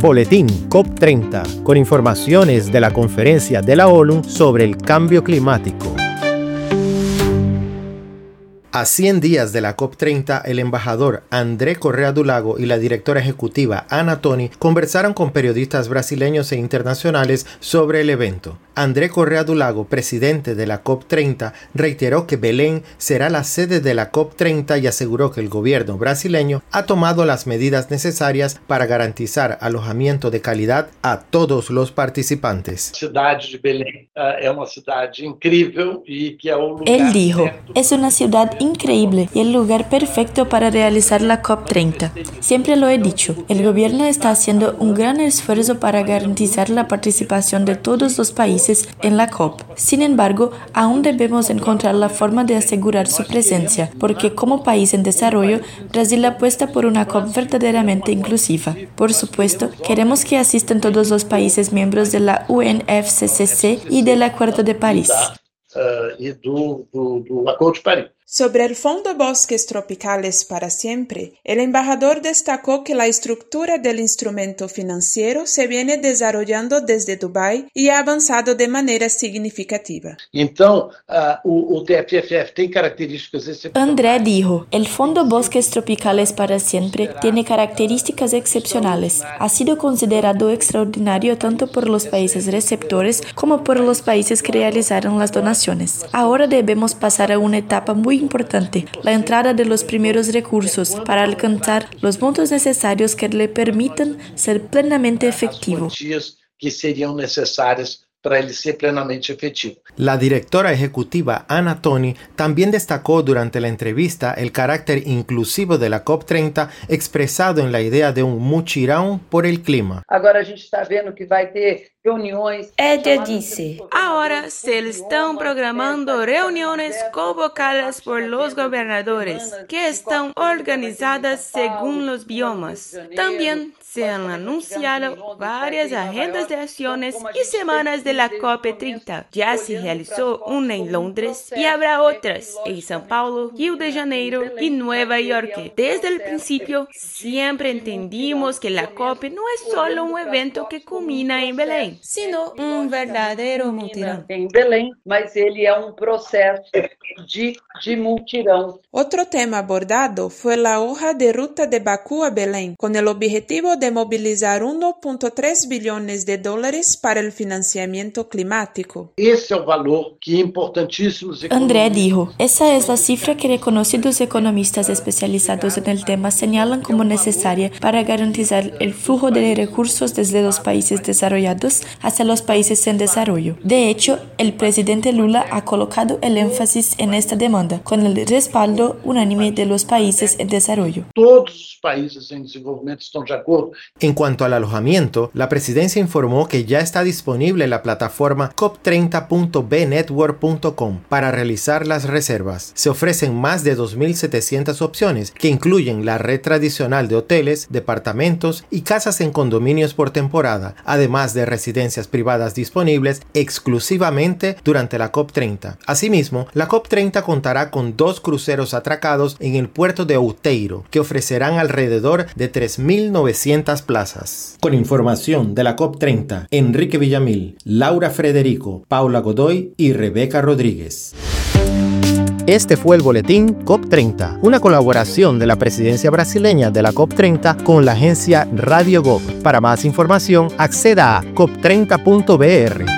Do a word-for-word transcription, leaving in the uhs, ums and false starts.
Boletín COP treinta, con informaciones de la Conferencia de la ONU sobre el Cambio Climático. A cien días de la COP treinta, el embajador André Correa do Lago y la directora ejecutiva Ana Toni conversaron con periodistas brasileños e internacionales sobre el evento. André Correa do Lago, presidente de la COP treinta, reiteró que Belén será la sede de la COP treinta y aseguró que el gobierno brasileño ha tomado las medidas necesarias para garantizar alojamiento de calidad a todos los participantes. Él dijo, es una ciudad increíble y el lugar perfecto para realizar la COP treinta. Siempre lo he dicho, el gobierno está haciendo un gran esfuerzo para garantizar la participación de todos los países en la COP. Sin embargo, aún debemos encontrar la forma de asegurar su presencia, porque como país en desarrollo, Brasil apuesta por una COP verdaderamente inclusiva. Por supuesto, queremos que asistan todos los países miembros de la U N F C C C y del Acuerdo de París. Sobre el Fondo Bosques Tropicales para Siempre, el embajador destacó que la estructura del instrumento financiero se viene desarrollando desde Dubái y ha avanzado de manera significativa. Entonces, uh, o T F F F tiene características excepcionales. André dijo, el Fondo Bosques Tropicales para Siempre tiene características excepcionales. Ha sido considerado extraordinario tanto por los países receptores como por los países que realizaron las donaciones. Ahora debemos pasar a una etapa muy importante, la entrada de los primeros recursos para alcanzar los montos necesarios que le permitan ser plenamente efectivo. Que serían necesarias para ele ser plenamente efectivo. La directora ejecutiva Ana Toni también destacó durante la entrevista el carácter inclusivo de la COP treinta expresado en la idea de un mutirão por el clima. Agora a gente está vendo que vai ter reuniões. Ella dice, ahora se están programando reuniones convocadas por los gobernadores que están organizadas según los biomas. También se han anunciado varias agendas de acciones y semanas de la COP treinta. Ya se realizó una en Londres y habrá otras en São Paulo, Rio de Janeiro y Nueva York. Desde el principio siempre entendimos que la COP no es solo un evento que culmina en Belém, sino un verdadero mutirão. Em Belém, mas ele é um processo de, de mutirão. Otro tema abordado fue la hoja de ruta de Bakú a Belém, con el objetivo de movilizar uno punto tres billones de dólares para el financiamiento climático. Esse é o valor que importantíssimos André dijo, esa es la cifra que reconocidos economistas especializados en el tema señalan como necesaria para garantizar el flujo de recursos desde los países desarrollados hacia los países en desarrollo. De hecho, el presidente Lula ha colocado el énfasis en esta demanda, con el respaldo unánime de los países en desarrollo. Todos los países en desenvolvimiento están de acuerdo. En cuanto al alojamiento, la presidencia informó que ya está disponible la plataforma cop treinta punto b network punto com para realizar las reservas. Se ofrecen más de dos mil setecientas opciones que incluyen la red tradicional de hoteles, departamentos y casas en condominios por temporada, además de residencias privadas disponibles exclusivamente durante la COP treinta. Asimismo, la COP treinta contará con dos cruceros atracados en el puerto de Outeiro, que ofrecerán alrededor de tres mil novecientas plazas. Con información de la COP treinta, Enrique Villamil, Laura Frederico, Paula Godoy y Rebeca Rodríguez. Este fue el Boletín COP treinta, una colaboración de la presidencia brasileña de la COP treinta con la agencia Radio Gov. Para más información, acceda a cop treinta punto b r.